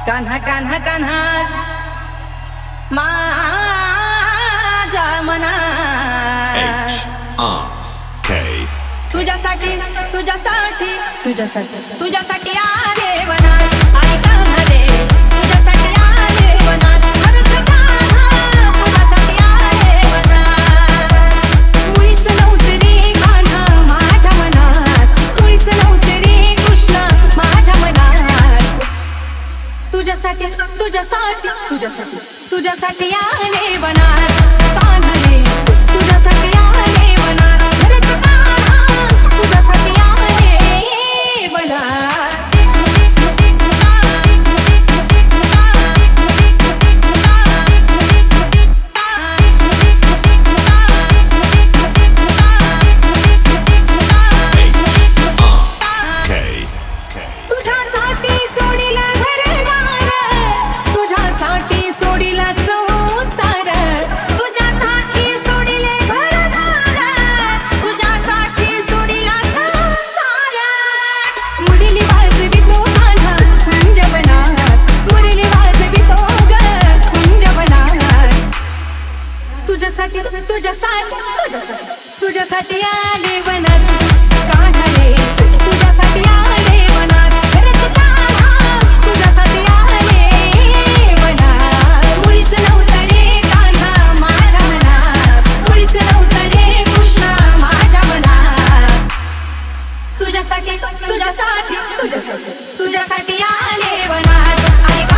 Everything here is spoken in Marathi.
कान्हा कान्हा कान्हा माझ्या मनात तुझ्यासाठी तुझ्यासाठी तुझ्यासाठी तुझ्यासाठी आले वनात आई कान्हा रे तुझ्यासाठी आले वनात खरंच कान्हा तुझ्यासाठी आले वनात मुळीच नव्हतं रे कान्हा माझ्या मनात मुळीच नव्हतं रे कृष्ण माझ्या मनात तुझ्यासाठी तुझ्यासाठी तुझ्यासाठी तुझ्यासाठी आले वनात कान्हा रे तुझ्यासाठी आले वनात खरंच कान्हा तुझ्यासाठी आले वनात तुझ्यासाठी सोडीला घरदार तुझ्यासाठी सोडीला संसार तुझ्यासाठी सोडिले घरदार तुझ्यासाठी सोडीला संसार मुरली वाजवितो कान्हा कुंजवनात मुरली वाजवितो ग कुंजवनात तुझ्यासाठी तुझ्यासाठी तुझ्यासाठी तुझ्यासाठी आले वनात कान्हा रे तुझ्यासाठी आले वनात खरंच कान्हा तुझ्यासाठी आले वनात मुळीच नव्हतं रे कान्हा माझ्या मनात मुळीच नव्हतं रे कृष्ण माझ्या मनात तुझ्यासाठी तुझ्यासाठी तुझ्यासाठी तुझ्यासाठी आले वनात आई